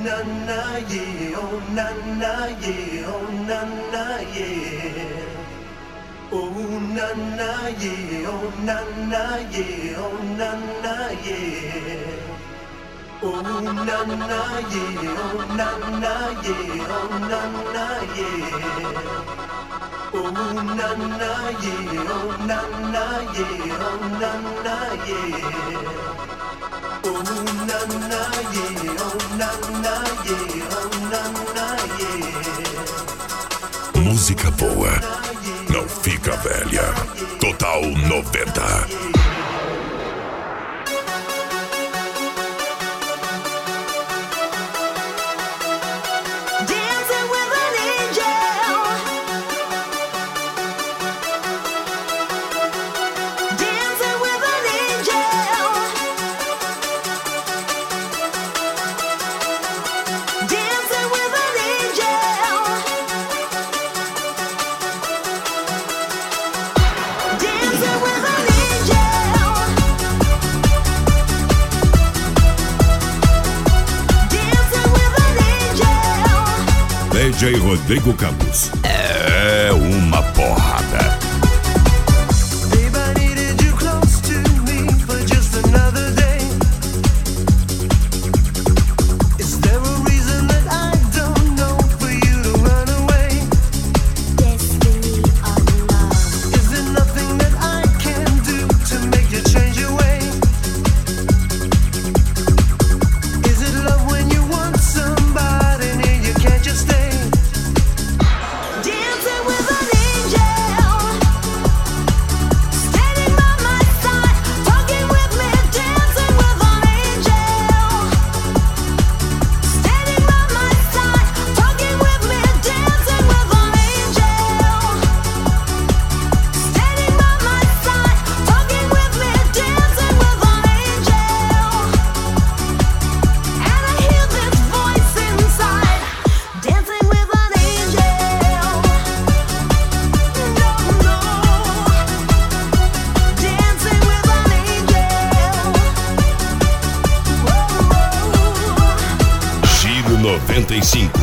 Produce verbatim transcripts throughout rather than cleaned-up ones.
na na yeah, oh na na yeah, oh na na yeah. Oh na na yeah, oh na na yeah, oh na na yeah. Oh na na yeah, oh na na yeah, oh na na yeah. Oh na na yeah, oh na na yeah, oh na na yeah. Oh na na yeah, oh na na yeah, oh na na yeah. Música boa não fica velha. Total noventa. D J Rodrigo Campos é uma porrada. noventa e cinco.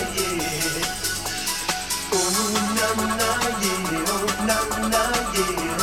Oh, na na yeah, oh na na yeah.